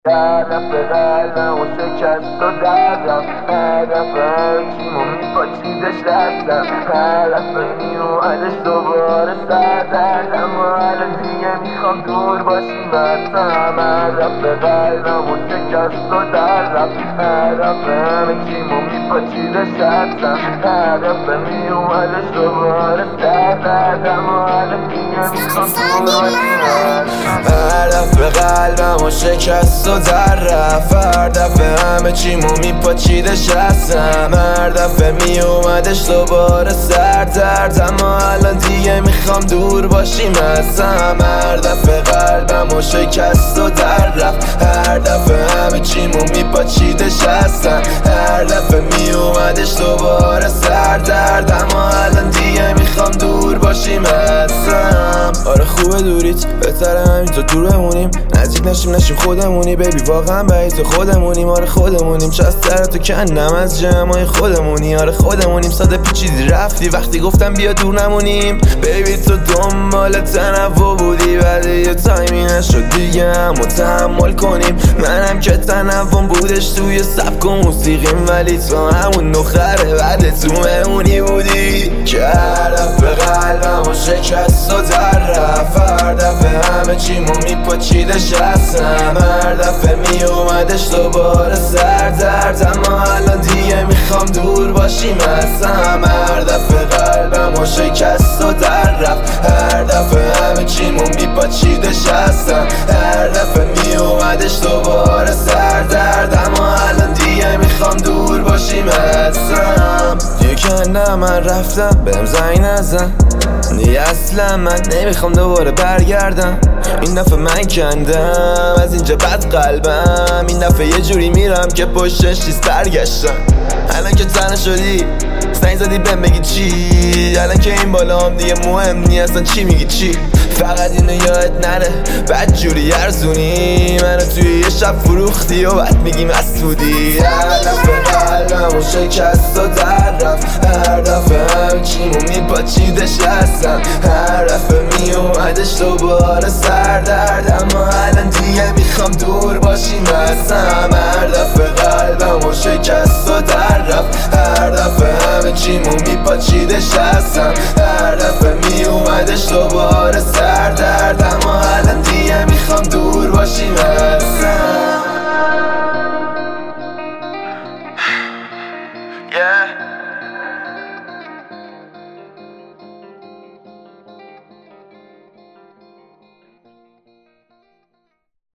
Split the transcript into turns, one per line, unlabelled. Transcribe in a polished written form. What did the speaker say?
طرف قلبم و شکست و دردم هدف همچیمو میپاچیدش دستم هدف میومدش دوباره سردردم و الان دیگه میخوام دور باشیم ازم هدف قلبم و شکست و دردم هدف همچیمو میپاچیدش دستم هدف میومدش دوباره سردردم و الان دیگه میخوام دور باشیم ازم
هدف قلبم و شکست و در رفت هر دفعه همه چیمو میپاچیدش هستم هر دفعه میومدش دوباره سردرد اما الان دیگه میخوام دور باشیم ازم هر دفعه قلبم و شکست و در رفت هر دفعه همه چیمو میپاچیدش هستم هر دفعه میومدش دوباره سردرد اما الان دیگه میخوام دور باشیم ازم. آره خوبه دوریت بهتره همینطور دور بمونیم نزدیک نشیم خودمونی بیبی واقعا بعید تو خودمونیم آره خودمونیم چست تو کندم از جمعای خودمونی آره خودمونیم ساده پیچیدی رفتی وقتی گفتم بیا دور نمونیم بیبی تو دنبال تنوع بودی بعد یه تایمی نشد دیگه همو تحمل کنیم منم که تنوعم بودش توی سبک و موسیقیم ولی تو همون دختره بعد تو مهمونی بودی که هر دفعه قلبم و شکست و در رفت هر دفعه همه چیمو میپاچیدش هستم هر دفعه میومدش دوباره سردرد اما الان دیگه میخوام دور باشیم ازم هر دفعه قلبم و شکست و در رفت هر دفعه همه چیمو میپاچیدش هستم هر دفعه میومدش دوباره سردرد اما الان دیگه میخوام دور باشیم ازم دیگه نه من رفتم بهم زنگ نزن دیگه اصلا من نمیخوام دوباره برگردم این دفعه من کندم از اینجا بد قلبم این دفعه یه جوری میرم که پشتش نیست برگشتم الان که تنه شدی زنگ زدی بهم بگی چی الان که این بالا هم دیگه مهم نی اصلا چی میگی چی فقط اینو یاد نره بد جوری ارزونی منو توی یه شب فروختی و بعد میگی مسعودی هر دفعه قلبم و شکست و در رفت هر دفعه همه چیمو میپاچیدش هستم هر دفعه میومدش دوباره سردرد اما الان دیگه میخوام دور باشیم ازم هر دفعه قلبم و شکست و در رفت هر دفعه همه چیمو میپاچیدش هستم هر دفعه میومدش دوباره سردرد اما الان دیگه میخوام دور باشیم